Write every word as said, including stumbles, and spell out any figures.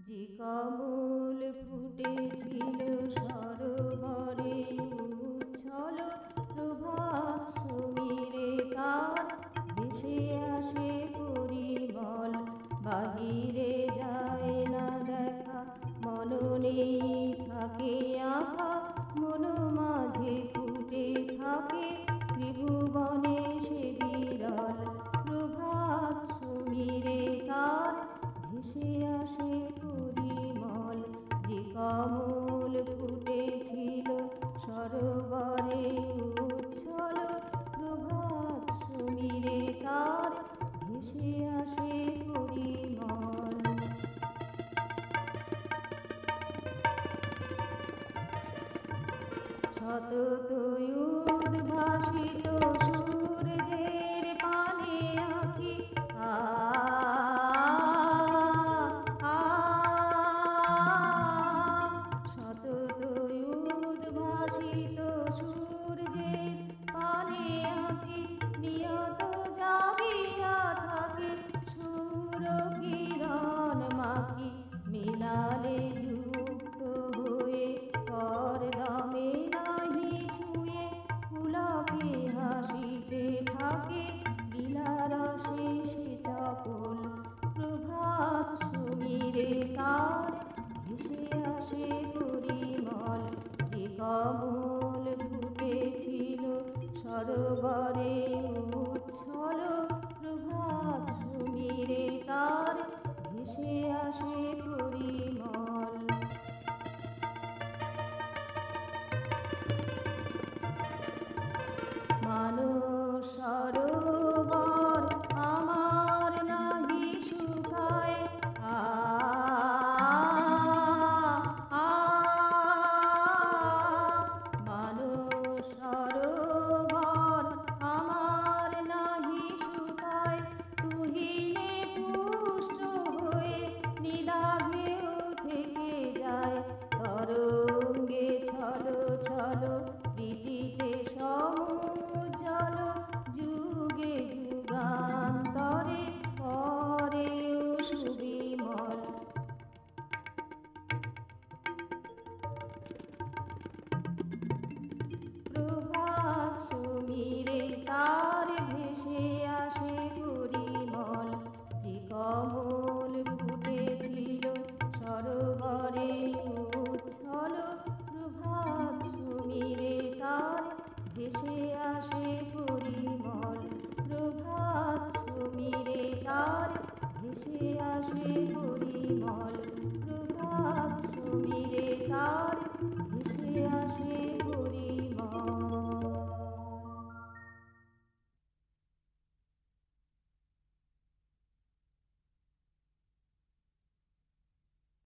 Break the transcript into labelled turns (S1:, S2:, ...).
S1: যে কমল ফুটেছিল সরোবরে উচ্ছল প্রভাত সমীরে তার ভেসে আসে পরিমল, বাহিরে যায় না দেখা, মননে থাকে আঁকা, মন মাঝে ফুটে থাকে ত্রিভুবনে সে বিরল। প্রভাত সমীরে তার ভেসে আসে পরিমল, যে কমল ফুটেছিল সরোবরে উচ্ছল প্রভাত সমীরে তার ভেসে আসে পরিমল। সতত উদ্ভাসিত সূর্যের পানে আঁকি আ সতত উদ্ভাসিত সূর্যের পানে আঁকি, নিয়ত জাগিয়া থাকে সূর কিরণ মাখি, মিলালে যুক্ত হয়ে করদমে নাহি ছুঁয়ে, পুলকে হাসিতে থাকে লীলারসে সে চপল। প্রভাত সমীরে তার ভেসে আসে পরিমল, যে কমল ফুটেছিল সরোবরে